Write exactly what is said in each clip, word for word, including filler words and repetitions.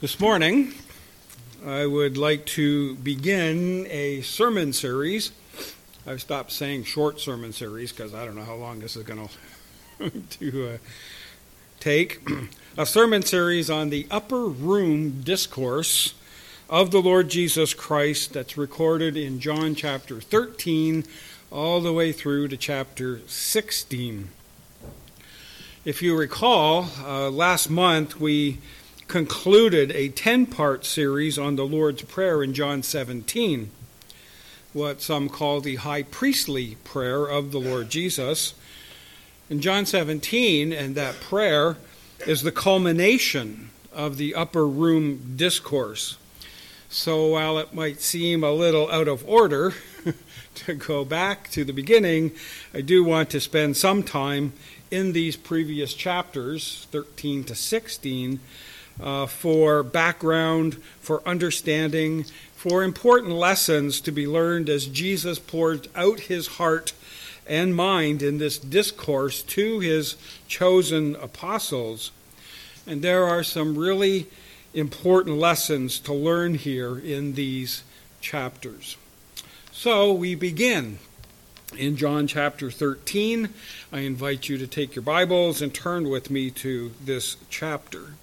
This morning, I would like to begin a sermon series. I've stopped saying short sermon series because I don't know how long this is going to uh, take. A sermon series on the upper room discourse of the Lord Jesus Christ that's recorded in John chapter thirteen all the way through to chapter sixteen. If you recall, uh, last month we concluded a ten-part series on the Lord's Prayer in John seventeen, what some call the high priestly prayer of the Lord Jesus. In John seventeen, and that prayer is the culmination of the upper room discourse. So while it might seem a little out of order to go back to the beginning, I do want to spend some time in these previous chapters, thirteen to sixteen, Uh, for background, for understanding, for important lessons to be learned as Jesus poured out his heart and mind in this discourse to his chosen apostles. And there are some really important lessons to learn here in these chapters. So we begin in John chapter thirteen. I invite you to take your Bibles and turn with me to this chapter.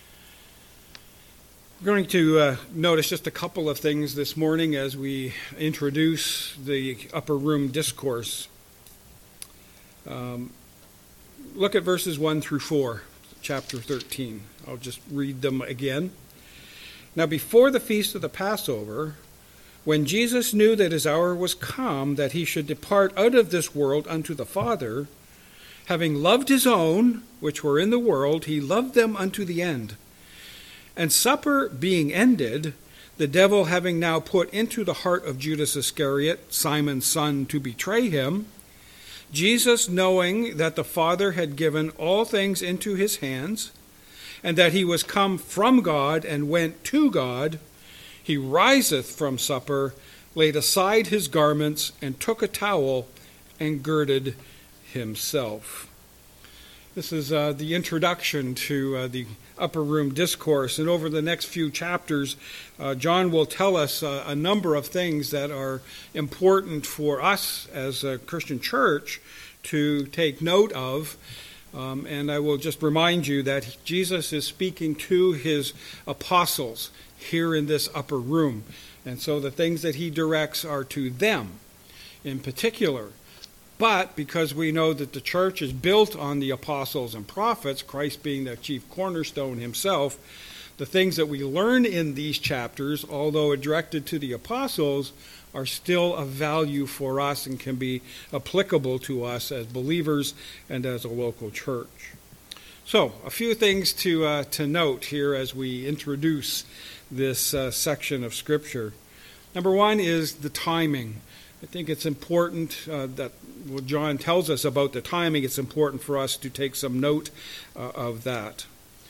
We're going to uh, notice just a couple of things this morning as we introduce the upper room discourse. Um, look at verses one through four, chapter thirteen. I'll just read them again. Now before the feast of the Passover, when Jesus knew that his hour was come, that he should depart out of this world unto the Father, having loved his own, which were in the world, he loved them unto the end. And supper being ended, the devil having now put into the heart of Judas Iscariot, Simon's son, to betray him, Jesus, knowing that the Father had given all things into his hands, and that he was come from God and went to God, he riseth from supper, laid aside his garments, and took a towel, and girded himself. This is uh, the introduction to uh, the upper room discourse. And over the next few chapters, uh, John will tell us uh, a number of things that are important for us as a Christian church to take note of. Um, and I will just remind you that Jesus is speaking to his apostles here in this upper room. And so the things that he directs are to them in particular. But because we know that the church is built on the apostles and prophets, Christ being the chief cornerstone himself, the things that we learn in these chapters, although directed to the apostles, are still of value for us and can be applicable to us as believers and as a local church. So, a few things to uh, to note here as we introduce this uh, section of Scripture. Number one is the timing. I think it's important uh, that what John tells us about the timing, it's important for us to take some note uh, of that.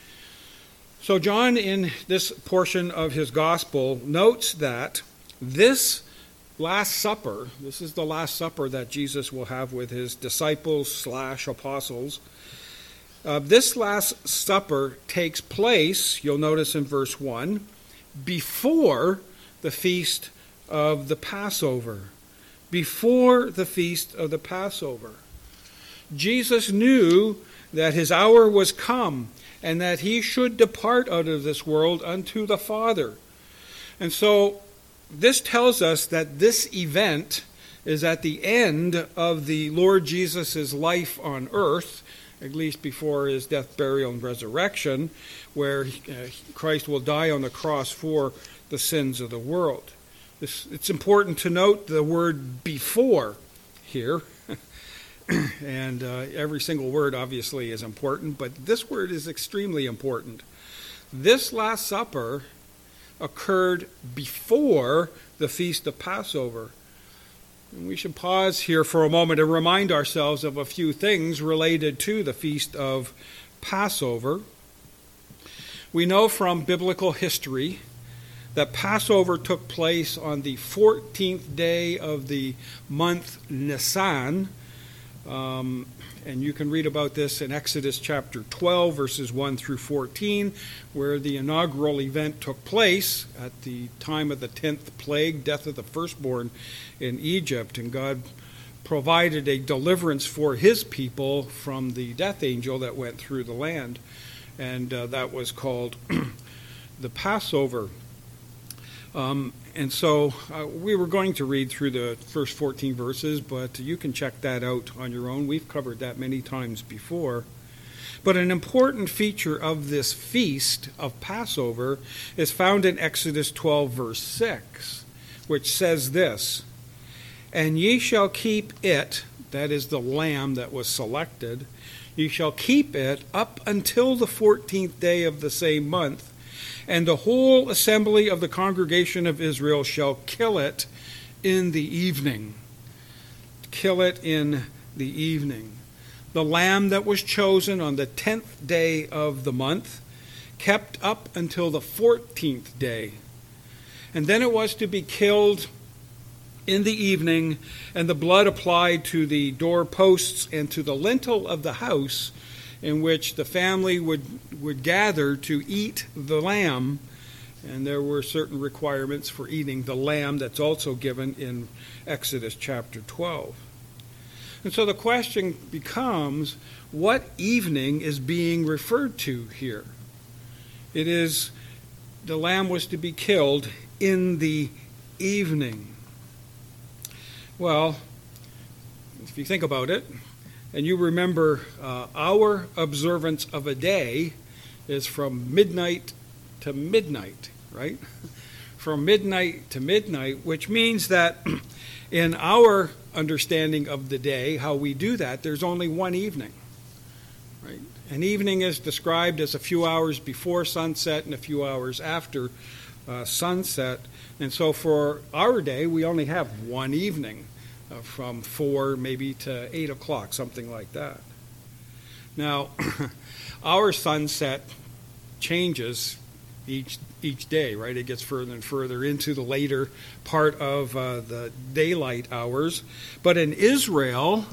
So John, in this portion of his gospel, notes that this Last Supper, this is the Last Supper that Jesus will have with his disciples slash apostles. Uh, this Last Supper takes place, you'll notice in verse one, before the feast of the Passover. Before the feast of the Passover. Jesus knew that his hour was come and that he should depart out of this world unto the Father. And so this tells us that this event is at the end of the Lord Jesus' life on earth, at least before his death, burial, and resurrection, where Christ will die on the cross for the sins of the world. It's important to note the word before here, and uh, every single word obviously is important, but this word is extremely important. This Last Supper occurred before the Feast of Passover. And we should pause here for a moment and remind ourselves of a few things related to the Feast of Passover. We know from biblical history that Passover took place on the fourteenth day of the month Nisan, Um, and you can read about this in Exodus chapter twelve, verses one through fourteen, where the inaugural event took place at the time of the tenth plague, death of the firstborn in Egypt. And God provided a deliverance for his people from the death angel that went through the land. And uh, that was called the Passover. Um, and so uh, we were going to read through the first fourteen verses, but you can check that out on your own. We've covered that many times before. But an important feature of this feast of Passover is found in Exodus twelve, verse six, which says this, "And ye shall keep it," that is the lamb that was selected, "ye shall keep it up until the fourteenth day of the same month, and the whole assembly of the congregation of Israel shall kill it in the evening." Kill it in the evening. The lamb that was chosen on the tenth day of the month, kept up until the fourteenth day. And then it was to be killed in the evening, and the blood applied to the doorposts and to the lintel of the house, in which the family would, would gather to eat the lamb. And there were certain requirements for eating the lamb that's also given in Exodus chapter twelve. And so the question becomes, what evening is being referred to here? It is, the lamb was to be killed in the evening. Well, if you think about it, and you remember uh, our observance of a day is from midnight to midnight, right? From midnight to midnight, which means that in our understanding of the day, how we do that, there's only one evening, right? An evening is described as a few hours before sunset and a few hours after uh, sunset. And so for our day, we only have one evening. Uh, from four maybe to eight o'clock, something like that. Now, our sunset changes each each day, right? It gets further and further into the later part of uh, the daylight hours. But in Israel,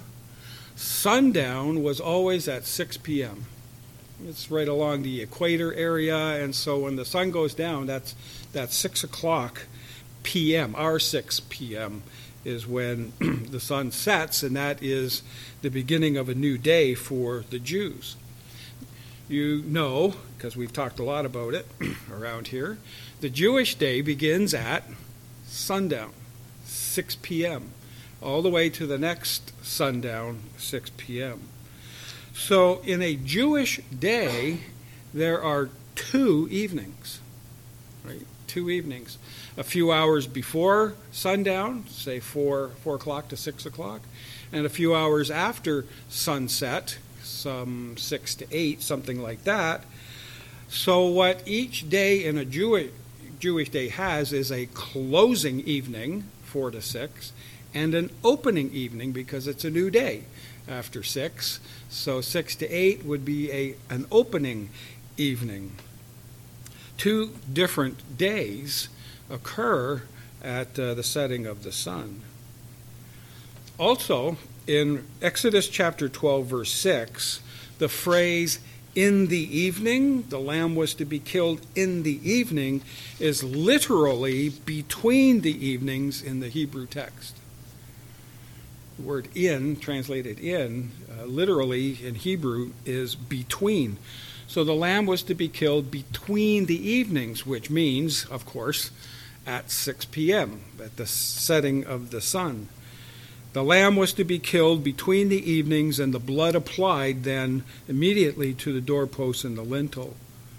sundown was always at six p.m. It's right along the equator area, and so when the sun goes down, that's that's six o'clock p.m. Our six p.m. is when the sun sets, and that is the beginning of a new day for the Jews. You know, because we've talked a lot about it around here, the Jewish day begins at sundown, six p.m., all the way to the next sundown, six p.m. So in a Jewish day, there are two evenings, right? Two evenings. A few hours before sundown, say four, four o'clock to six o'clock, and a few hours after sunset, some six to eight, something like that. So what each day in a Jewish, Jewish day has is a closing evening, four to six, and an opening evening because it's a new day after six. So six to eight would be a an opening evening. Two different days occur at uh, the setting of the sun. Also, in Exodus chapter twelve, verse six, the phrase, "in the evening," the lamb was to be killed in the evening, is literally between the evenings in the Hebrew text. The word "in," translated "in," uh, literally in Hebrew is between. So the lamb was to be killed between the evenings, which means, of course, at six p.m., at the setting of the sun. The lamb was to be killed between the evenings, and the blood applied then immediately to the doorposts and the lintel.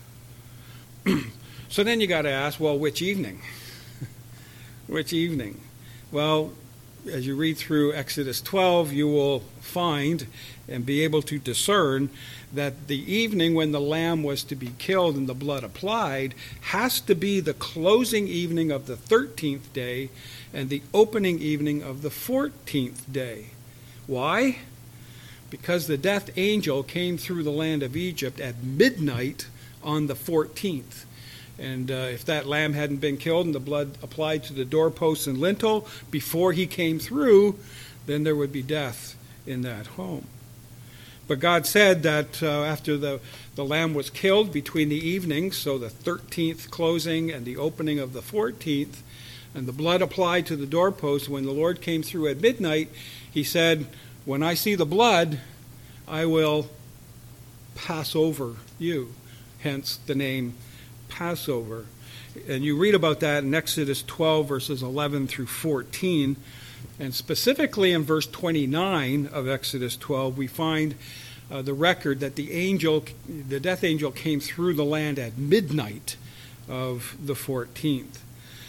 So then you got to ask, well, which evening? Which evening? Well, as you read through Exodus twelve, you will find and be able to discern that the evening when the lamb was to be killed and the blood applied has to be the closing evening of the thirteenth day and the opening evening of the fourteenth day. Why? Because the death angel came through the land of Egypt at midnight on the fourteenth. And uh, if that lamb hadn't been killed and the blood applied to the doorposts and lintel before he came through, then there would be death in that home. But God said that uh, after the, the lamb was killed between the evenings, so the thirteenth closing and the opening of the fourteenth, and the blood applied to the doorpost, when the Lord came through at midnight, he said, when I see the blood, I will pass over you. Hence the name Passover. And you read about that in Exodus twelve, verses eleven through fourteen. And specifically in verse twenty-nine of Exodus twelve, we find uh, the record that the angel, the death angel, came through the land at midnight of the fourteenth.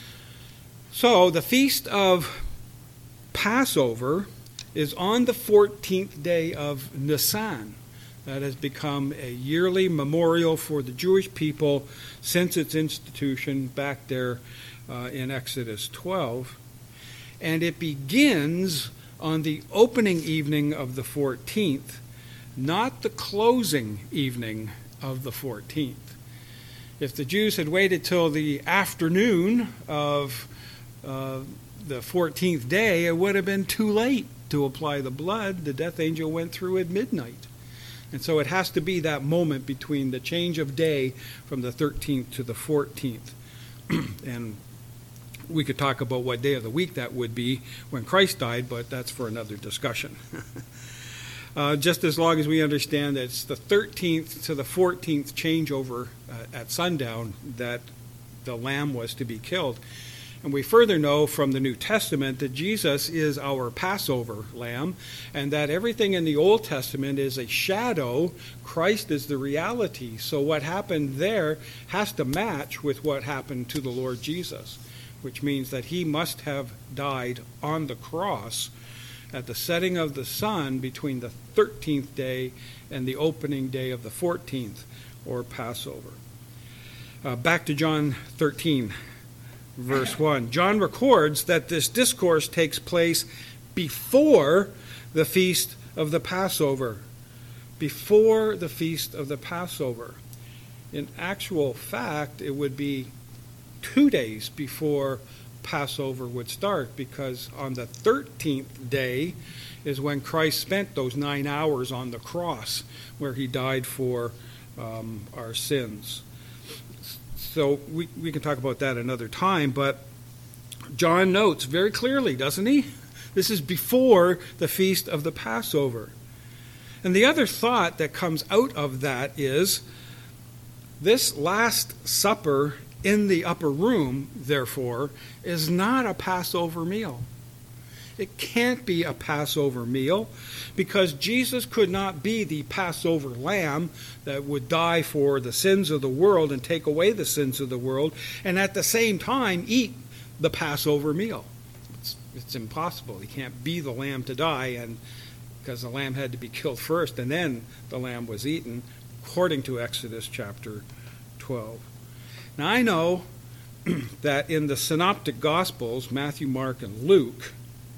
So the feast of Passover is on the fourteenth day of Nisan. That has become a yearly memorial for the Jewish people since its institution back there uh, in Exodus twelve. And it begins on the opening evening of the fourteenth, not the closing evening of the fourteenth. If the Jews had waited till the afternoon of uh, the fourteenth day, it would have been too late to apply the blood. The death angel went through at midnight. And so it has to be that moment between the change of day from the thirteenth to the fourteenth. And we could talk about what day of the week that would be when Christ died, but that's for another discussion. uh, just as long as we understand that it's the thirteenth to the fourteenth changeover uh, at sundown that the lamb was to be killed. And we further know from the New Testament that Jesus is our Passover lamb, and that everything in the Old Testament is a shadow. Christ is the reality. So what happened there has to match with what happened to the Lord Jesus, which means that he must have died on the cross at the setting of the sun between the thirteenth day and the opening day of the fourteenth, or Passover. Uh, back to John thirteen. Verse one. John records that this discourse takes place before the feast of the Passover. Before the feast of the Passover. In actual fact, it would be two days before Passover would start, because on the thirteenth day is when Christ spent those nine hours on the cross, where he died for um, our sins. So we, we can talk about that another time, but John notes very clearly, doesn't he? This is before the feast of the Passover. And the other thought that comes out of that is this Last Supper in the upper room, therefore, is not a Passover meal. It can't be a Passover meal because Jesus could not be the Passover lamb that would die for the sins of the world and take away the sins of the world, and at the same time eat the Passover meal. It's, it's impossible. He can't be the lamb to die, and because the lamb had to be killed first and then the lamb was eaten, according to Exodus chapter twelve. Now I know that in the Synoptic Gospels, Matthew, Mark, and Luke,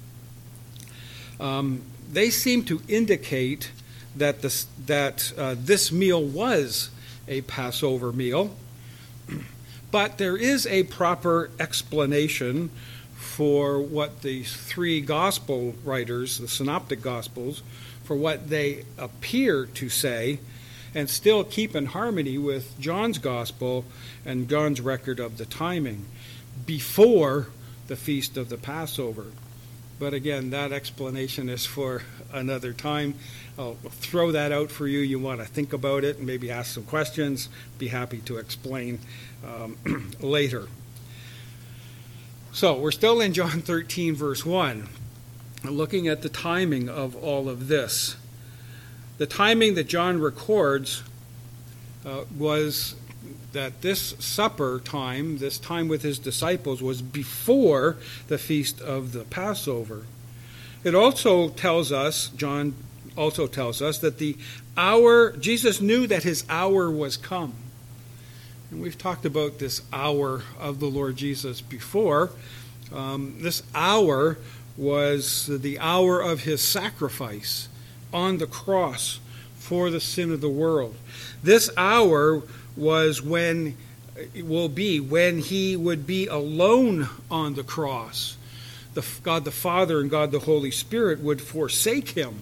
Um, they seem to indicate that this, that uh, this meal was a Passover meal, but there is a proper explanation for what these three gospel writers, the Synoptic Gospels, for what they appear to say, and still keep in harmony with John's Gospel and John's record of the timing, before the feast of the Passover. But again, that explanation is for another time. I'll throw that out for you. You want to think about it and maybe ask some questions. Be happy to explain um, later. So we're still in John thirteen, verse one, looking at the timing of all of this. The timing that John records uh, was that this supper time, this time with his disciples, was before the feast of the Passover. It also tells us, John also tells us, that the hour, Jesus knew that his hour was come. And we've talked about this hour of the Lord Jesus before. Um, this hour was the hour of his sacrifice on the cross for the sin of the world. This hour was when, it will be when he would be alone on the cross. The, God the Father and God the Holy Spirit would forsake him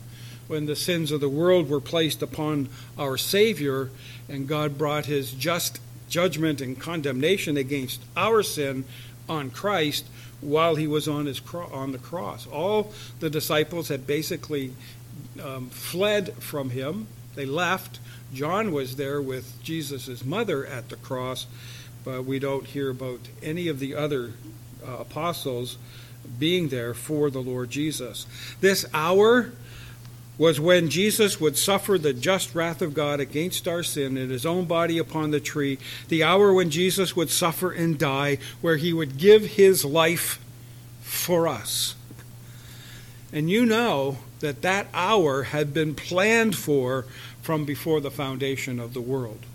when the sins of the world were placed upon our Savior, and God brought his just judgment and condemnation against our sin on Christ while he was on his cro- on the cross. All the disciples had basically um, fled from him. They left. John was there with Jesus' mother at the cross, but we don't hear about any of the other uh, apostles being there for the Lord Jesus. This hour was when Jesus would suffer the just wrath of God against our sin in his own body upon the tree, the hour when Jesus would suffer and die, where he would give his life for us. And you know that that hour had been planned for from before the foundation of the world.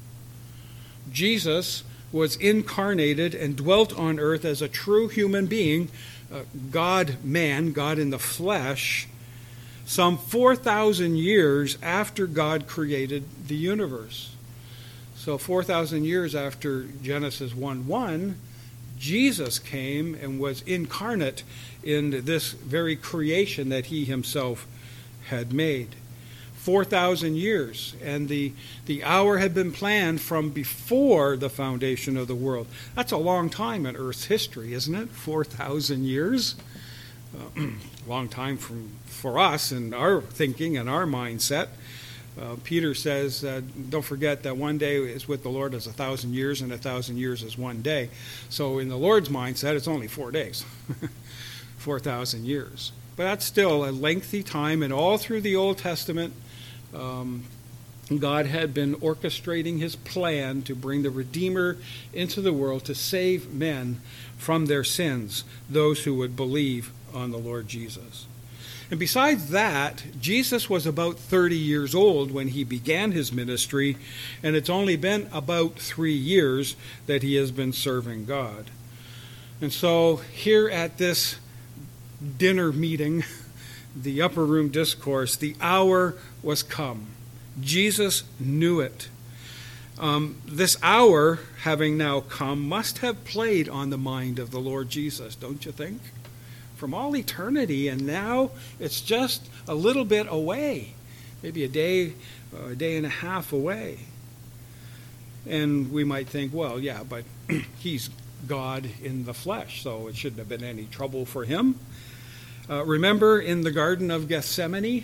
Jesus was incarnated and dwelt on earth as a true human being, uh, God-man, God in the flesh, some four thousand years after God created the universe. So four thousand years after Genesis one one, Jesus came and was incarnate in this very creation that he himself had made. four thousand years, and the, the hour had been planned from before the foundation of the world. That's a long time in Earth's history, isn't it? four thousand years. Uh, long time from, for us in our thinking and our mindset. Uh, Peter says, uh, don't forget that one day is with the Lord as a thousand years, and a thousand years is one day. So in the Lord's mindset, it's only four days, four thousand years. But that's still a lengthy time, and all through the Old Testament, um, God had been orchestrating his plan to bring the Redeemer into the world to save men from their sins, those who would believe on the Lord Jesus. And besides that, Jesus was about thirty years old when he began his ministry, and it's only been about three years that he has been serving God. And so here at this dinner meeting, the upper room discourse, the hour was come. Jesus knew it. Um, this hour, having now come, must have played on the mind of the Lord Jesus, don't you think? From all eternity, and now it's just a little bit away, maybe a day, uh, a day and a half away. And we might think, well, yeah, but he's God in the flesh, so it shouldn't have been any trouble for him. Uh, remember in the Garden of Gethsemane,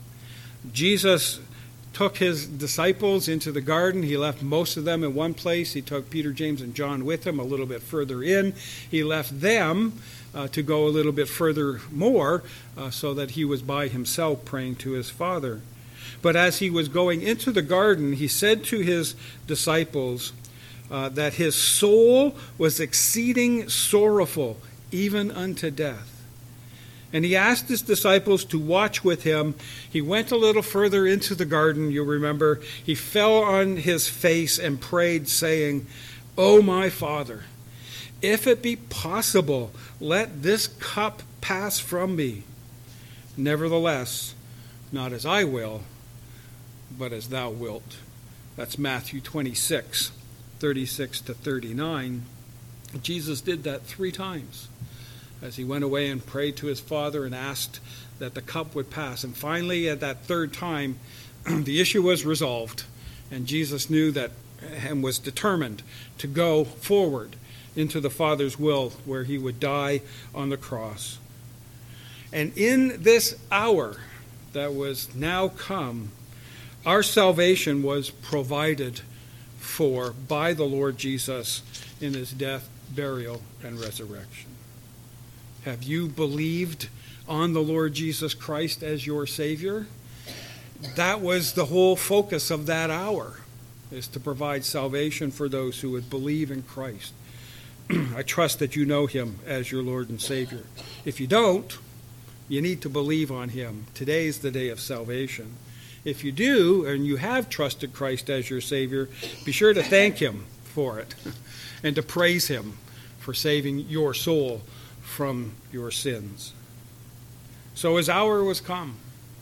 Jesus took his disciples into the garden. He left most of them in one place. He took Peter, James, and John with him a little bit further in. He left them uh, to go a little bit further more uh, so that he was by himself praying to his Father. But as he was going into the garden, he said to his disciples uh, that his soul was exceeding sorrowful, even unto death. And he asked his disciples to watch with him. He went a little further into the garden, you remember. He fell on his face and prayed, saying, "O my Father, if it be possible, let this cup pass from me. Nevertheless, not as I will, but as thou wilt." That's Matthew twenty-six, thirty-six to thirty-nine. Jesus did that three times, as he went away and prayed to his Father and asked that the cup would pass. And finally, at that third time, the issue was resolved, and Jesus knew that and was determined to go forward into the Father's will, where he would die on the cross. And in this hour that was now come, our salvation was provided for by the Lord Jesus in his death, burial, and resurrection. Have you believed on the Lord Jesus Christ as your Savior? That was the whole focus of that hour, is to provide salvation for those who would believe in Christ. I trust that you know him as your Lord and Savior. If you don't, you need to believe on him. Today is the day of salvation. If you do, and you have trusted Christ as your Savior, be sure to thank him for it and to praise him for saving your soul from your sins. So his hour was come.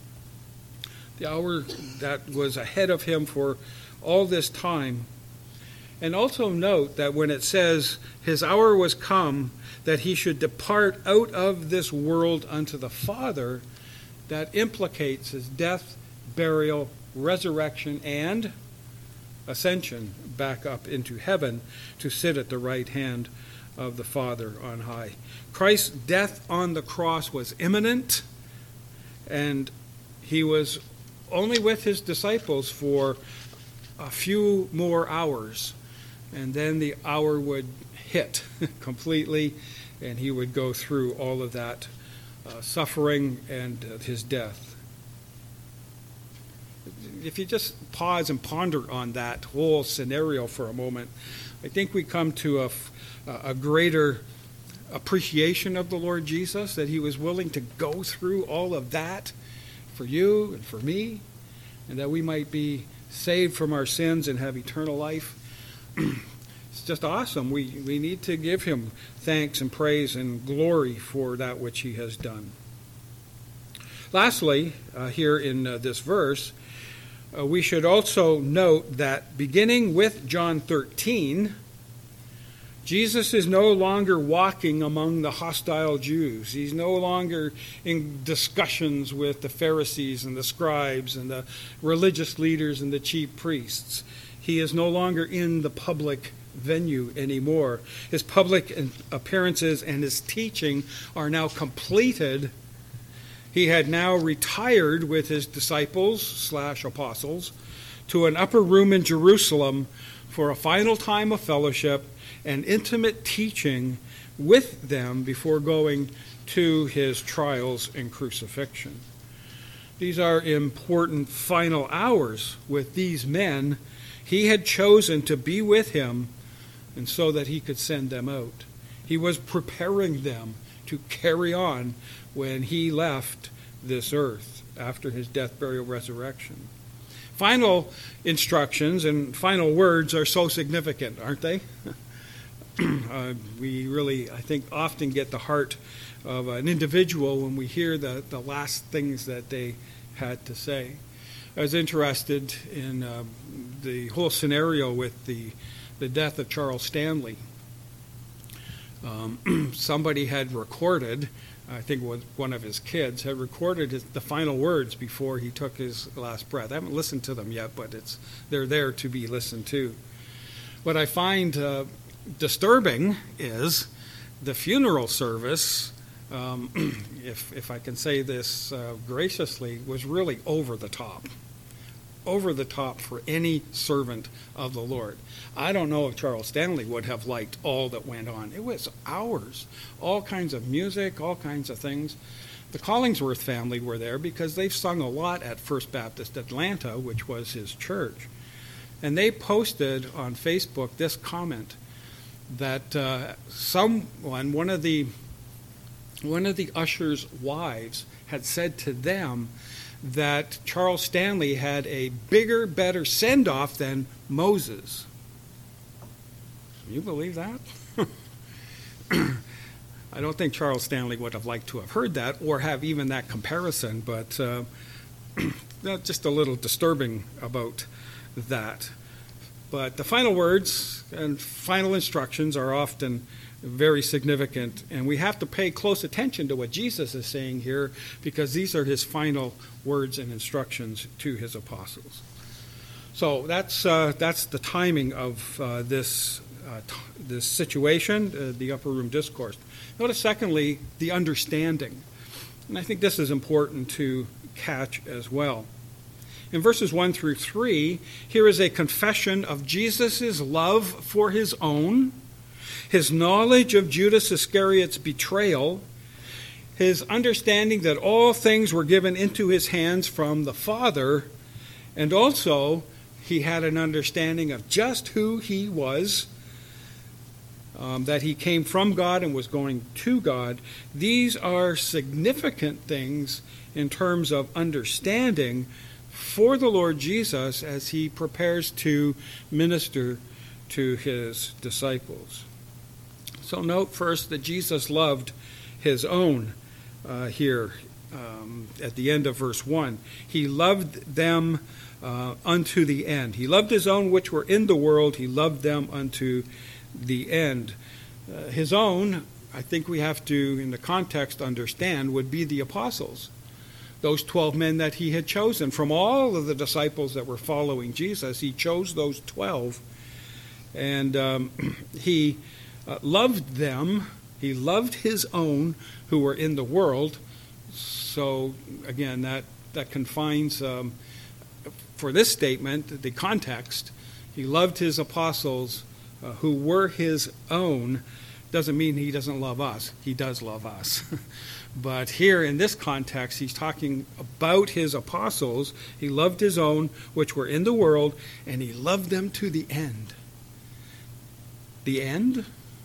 The hour that was ahead of him for all this time. And also note that when it says his hour was come, that he should depart out of this world unto the Father, that implicates his death, burial, resurrection, and ascension back up into heaven to sit at the right hand of the Father on high. Christ's death on the cross was imminent, and he was only with his disciples for a few more hours, and then the hour would hit completely, and he would go through all of that uh, suffering and uh, his death. If you just pause and ponder on that whole scenario for a moment, I think we come to a, a greater appreciation of the Lord Jesus, that he was willing to go through all of that for you and for me, and that we might be saved from our sins and have eternal life. It's just awesome. We, we need to give him thanks and praise and glory for that which he has done. Lastly, uh, here in uh, this verse, uh, we should also note that beginning with John thirteen, Jesus is no longer walking among the hostile Jews. He's no longer in discussions with the Pharisees and the scribes and the religious leaders and the chief priests. He is no longer in the public venue anymore. His public appearances and his teaching are now completed. He had now retired with his disciples slash apostles to an upper room in Jerusalem for a final time of fellowship and intimate teaching with them before going to his trials and crucifixion. These are important final hours with these men he had chosen to be with him, and so that he could send them out. He was preparing them to carry on when he left this earth after his death, burial, resurrection. Final instructions and final words are so significant, aren't they? uh, we really, I think, often get the heart of an individual when we hear the, the last things that they had to say. I was interested in uh, the whole scenario with the, the death of Charles Stanley. Um, somebody had recorded, I think one of his kids, had recorded his, the final words before he took his last breath. I haven't listened to them yet, but it's they're there to be listened to. What I find uh, disturbing is the funeral service, um, if, if I can say this uh, graciously, was really over the top. Over the top for any servant of the Lord. I don't know if Charles Stanley would have liked all that went on. It was hours, all kinds of music, all kinds of things. The Collingsworth family were there because they've sung a lot at First Baptist Atlanta, which was his church. And they posted on Facebook this comment that uh, someone, one of the one of the ushers' wives, had said to them that Charles Stanley had a bigger, better send-off than Moses. Can you believe that? I don't think Charles Stanley would have liked to have heard that or have even that comparison, but uh, just a little disturbing about that. But the final words and final instructions are often very significant, and we have to pay close attention to what Jesus is saying here, because these are his final words and instructions to his apostles. So that's uh, that's the timing of uh, this uh, t- this situation, uh, the upper room discourse. Notice, secondly, the understanding, and I think this is important to catch as well. In verses one through three, here is a confession of Jesus' love for his own, his knowledge of Judas Iscariot's betrayal, his understanding that all things were given into his hands from the Father, and also he had an understanding of just who he was, um, that he came from God and was going to God. These are significant things in terms of understanding for the Lord Jesus as he prepares to minister to his disciples. So note first that Jesus loved his own uh, here um, at the end of verse one. He loved them uh, unto the end. He loved his own which were in the world. He loved them unto the end. Uh, his own, I think we have to, in the context, understand, would be the apostles. those twelve men that he had chosen. From all of the disciples that were following Jesus, he chose those twelve. And um, he uh, loved them. He loved his own who were in the world. So, again, that, that confines, um, for this statement, the context. He loved his apostles uh, who were his own. Doesn't mean he doesn't love us. He does love us. But here in this context, he's talking about his apostles. He loved his own, which were in the world, and he loved them to the end. The end?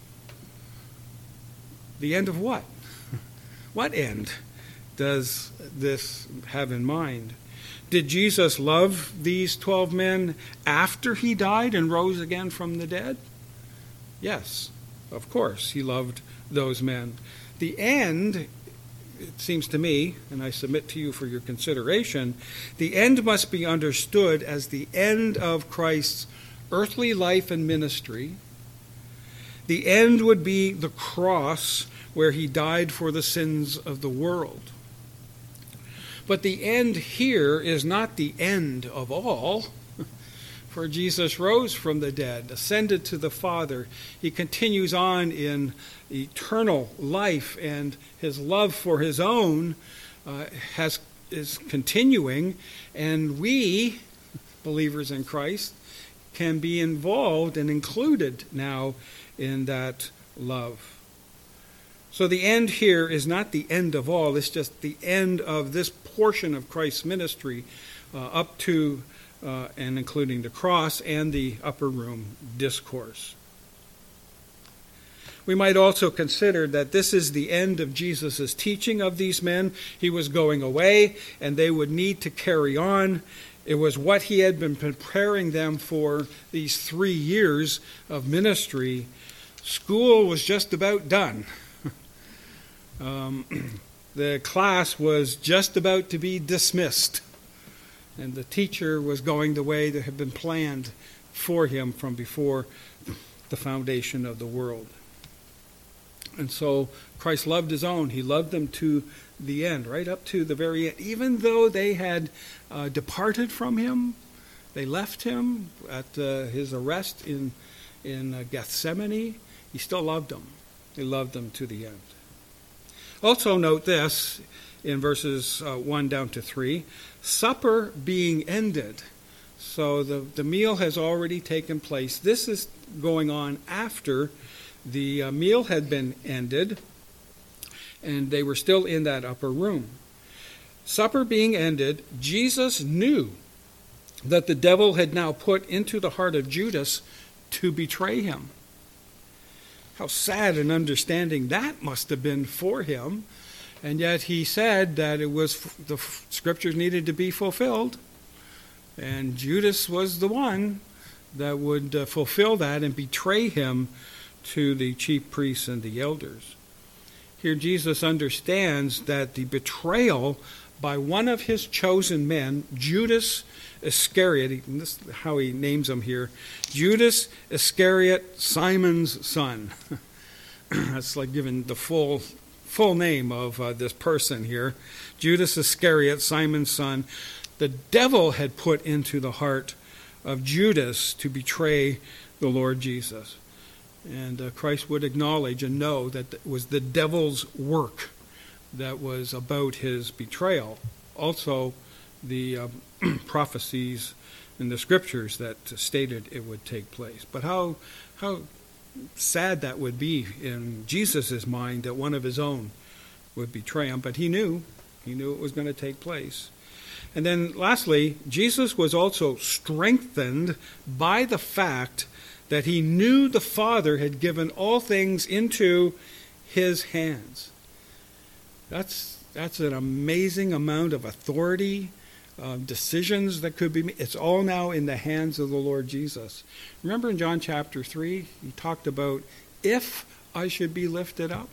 The end of what? What end does this have in mind? Did Jesus love these twelve men after he died and rose again from the dead? Yes, of course, he loved those men. The end, it seems to me, and I submit to you for your consideration, the end must be understood as the end of Christ's earthly life and ministry. The end would be the cross where he died for the sins of the world. But the end here is not the end of all. For Jesus rose from the dead, ascended to the Father. He continues on in eternal life, and his love for his own uh, has is continuing. And we, believers in Christ, can be involved and included now in that love. So the end here is not the end of all. It's just the end of this portion of Christ's ministry uh, up to uh, and including the cross and the upper room discourse. We might also consider that this is the end of Jesus' teaching of these men. He was going away, and they would need to carry on. It was what he had been preparing them for these three years of ministry. School was just about done. Um, the class was just about to be dismissed, and the teacher was going the way that had been planned for him from before the foundation of the world. And so Christ loved his own. He loved them to the end, right up to the very end. Even though they had uh, departed from him, they left him at uh, his arrest in, in uh, Gethsemane, he still loved them. He loved them to the end. Also note this in verses uh, one down to three. Supper being ended. So the, the meal has already taken place. This is going on after the uh, meal had been ended, and they were still in that upper room. Supper being ended, Jesus knew that the devil had now put into the heart of Judas to betray him. How sad an understanding that must have been for him. And yet he said that it was the scriptures needed to be fulfilled. And Judas was the one that would uh, fulfill that and betray him to the chief priests and the elders. Here Jesus understands that the betrayal by one of his chosen men, Judas Iscariot, and this is how he names him here, Judas Iscariot, Simon's son. That's like giving the full full name of uh, this person here. Judas Iscariot, Simon's son. The devil had put into the heart of Judas to betray the Lord Jesus. And uh, Christ would acknowledge and know that it was the devil's work that was about his betrayal. Also, the uh, prophecies in the scriptures that stated it would take place. But how how sad that would be in Jesus' mind that one of his own would betray him. But he knew. He knew it was going to take place. And then lastly, Jesus was also strengthened by the fact that he knew the Father had given all things into his hands. That's that's an amazing amount of authority, uh, decisions that could be made. It's all now in the hands of the Lord Jesus. Remember in John chapter three, he talked about, if I should be lifted up.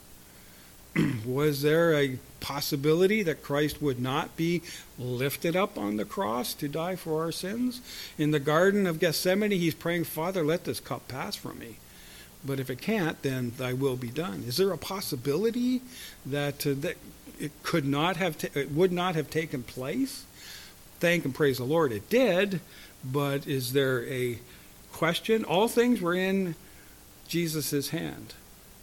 Was there a possibility that Christ would not be lifted up on the cross to die for our sins? In the Garden of Gethsemane, he's praying, Father, let this cup pass from me. but if it can't, then thy will be done. Is there a possibility that, uh, that it could not have, ta- it would not have taken place? Thank and praise the Lord, it did, but is there a question? All things were in Jesus' hand.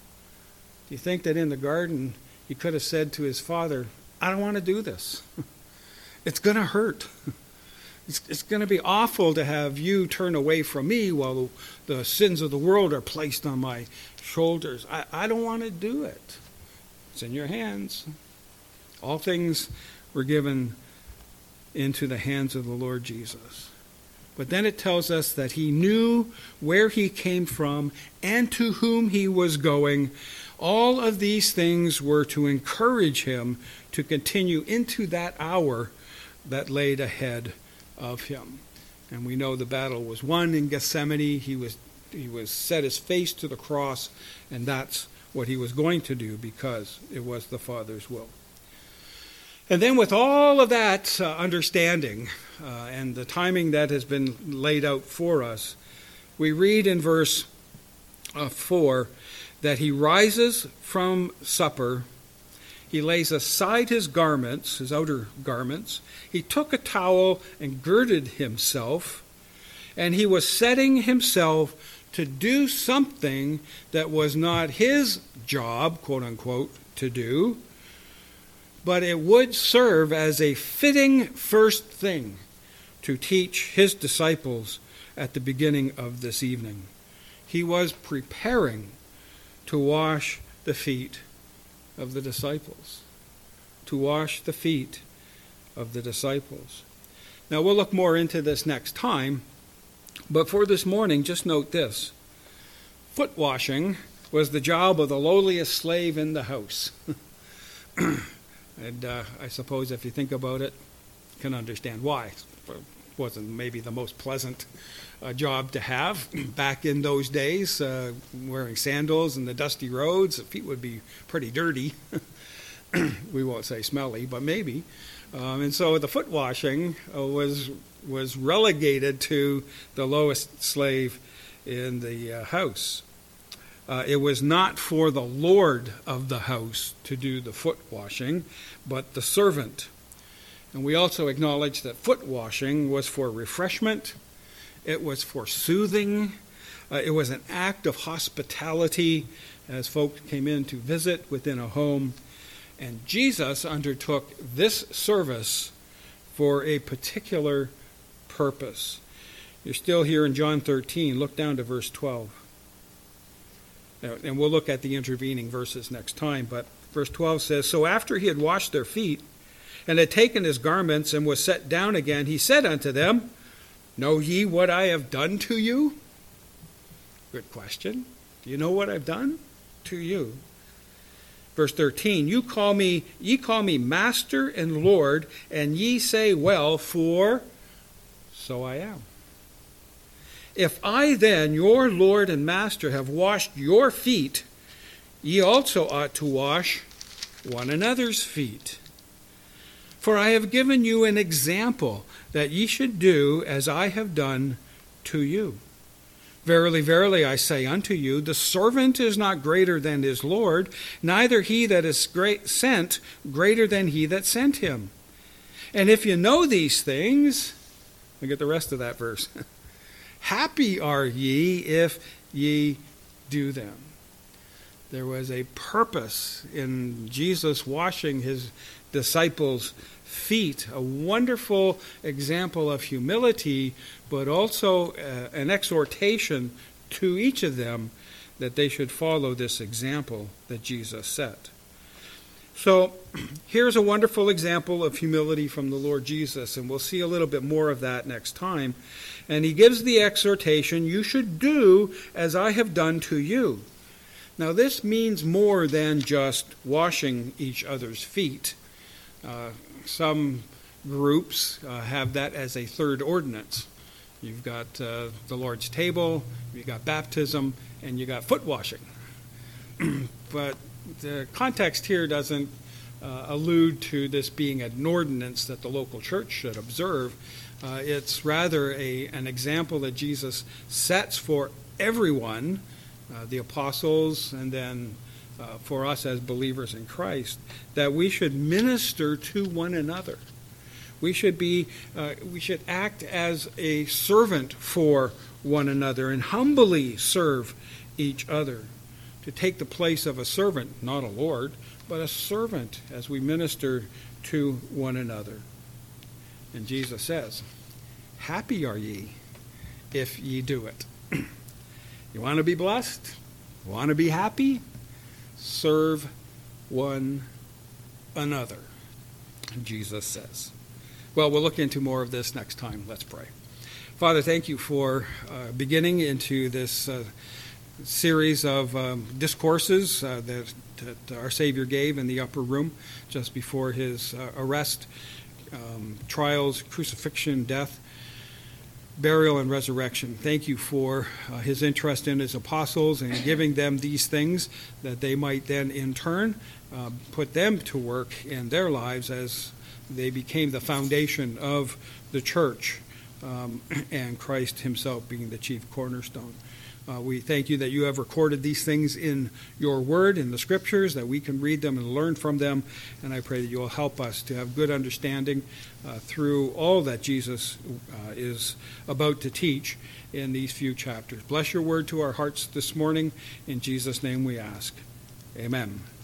Do you think that in the garden he could have said to his father, I don't want to do this. It's going to hurt. It's, it's going to be awful to have you turn away from me while the, the sins of the world are placed on my shoulders. I, I don't want to do it. It's in your hands. All things were given into the hands of the Lord Jesus. But then it tells us that he knew where he came from and to whom he was going. All of these things were to encourage him to continue into that hour that laid ahead of him. And we know the battle was won in Gethsemane. He was he was set his face to the cross, and that's what he was going to do because it was the Father's will. And then with all of that uh, understanding uh, and the timing that has been laid out for us, we read in verse uh, four that he rises from supper. He lays aside his garments, his outer garments. He took a towel and girded himself, and he was setting himself to do something that was not his job, quote unquote, to do, but it would serve as a fitting first thing to teach his disciples at the beginning of this evening. He was preparing to wash the feet of the disciples. To wash the feet of the disciples. Now, we'll look more into this next time, but for this morning, just note this. Foot washing was the job of the lowliest slave in the house. And uh, I suppose if you think about it, you can understand why. It wasn't maybe the most pleasant uh, job to have back in those days, uh, wearing sandals and the dusty roads. The feet would be pretty dirty. We won't say smelly, but maybe. Um, and so the foot washing uh, was was relegated to the lowest slave in the uh, house. Uh, it was not for the Lord of the house to do the foot washing, but the servant. And we also acknowledge that foot washing was for refreshment. It was for soothing. Uh, it was an act of hospitality as folks came in to visit within a home. And Jesus undertook this service for a particular purpose. You're still here in John thirteen. Look down to verse twelve. And we'll look at the intervening verses next time. But verse twelve says, So after he had washed their feet, and had taken his garments, and was set down again, he said unto them, Know ye what I have done to you? Good question. Do you know what I've done to you? Verse thirteen, You call me, ye call me Master and Lord, and ye say, Well, for so I am. If I then, your Lord and Master, have washed your feet, ye also ought to wash one another's feet. For I have given you an example, that ye should do as I have done to you. Verily, verily, I say unto you, the servant is not greater than his Lord, neither he that is great, sent greater than he that sent him. And if you know these things, look at the rest of that verse. Happy are ye if ye do them. There was a purpose in Jesus washing his disciples' feet, a wonderful example of humility, but also uh, an exhortation to each of them that they should follow this example that Jesus set. So here's a wonderful example of humility from the Lord Jesus, and we'll see a little bit more of that next time. And he gives the exhortation, you should do as I have done to you. Now this means more than just washing each other's feet. Uh, some groups uh, have that as a third ordinance. You've got uh, the Lord's table, you've got baptism, and you've got foot washing. But the context here doesn't uh, allude to this being an ordinance that the local church should observe. Uh, it's rather a, an example that Jesus sets for everyone uh, the apostles, and then uh, for us as believers in Christ, that we should minister to one another. We should be, uh, we should act as a servant for one another and humbly serve each other. To take the place of a servant, not a lord, but a servant as we minister to one another. And Jesus says, happy are ye if ye do it. You want to be blessed? You want to be happy? Serve one another, Jesus says. Well, we'll look into more of this next time. Let's pray. Father, thank you for uh, beginning into this uh, series of um, discourses uh, that, that our Savior gave in the upper room just before his uh, arrest, um, trials, crucifixion, death, burial, and resurrection. Thank you for uh, his interest in his apostles and giving them these things that they might then in turn uh, put them to work in their lives as they became the foundation of the church, um, and Christ himself being the chief cornerstone. Uh, we thank you that you have recorded these things in your word, in the scriptures, that we can read them and learn from them. And I pray that you will help us to have good understanding uh, through all that Jesus uh, is about to teach in these few chapters. Bless your word to our hearts this morning. In Jesus' name we ask. Amen.